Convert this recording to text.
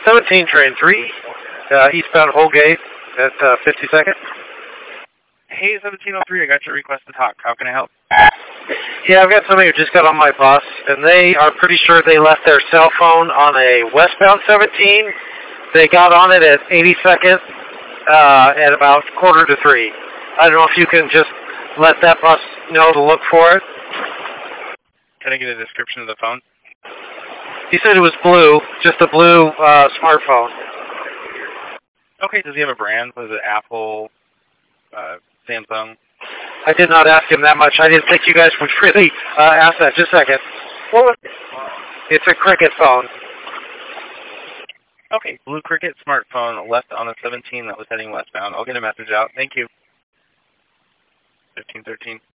17, train 3, eastbound Holgate at 52nd. Hey, 1703, I got your request to talk. How can I help? Yeah, I've got somebody who just got on my bus, and they are pretty sure they left their cell phone on a westbound 17. They got on it at 82nd at about 2:45. I don't know if you can just let that bus know to look for it. Can I get a description of the phone? He said it was blue, just a blue smartphone. Okay, does he have a brand? Was it Apple, Samsung? I did not ask him that much. I didn't think you guys would really ask that. Just a second. What was it? It's a Cricket phone. Okay, blue Cricket smartphone left on a 17 that was heading westbound. I'll get a message out. Thank you. 1513.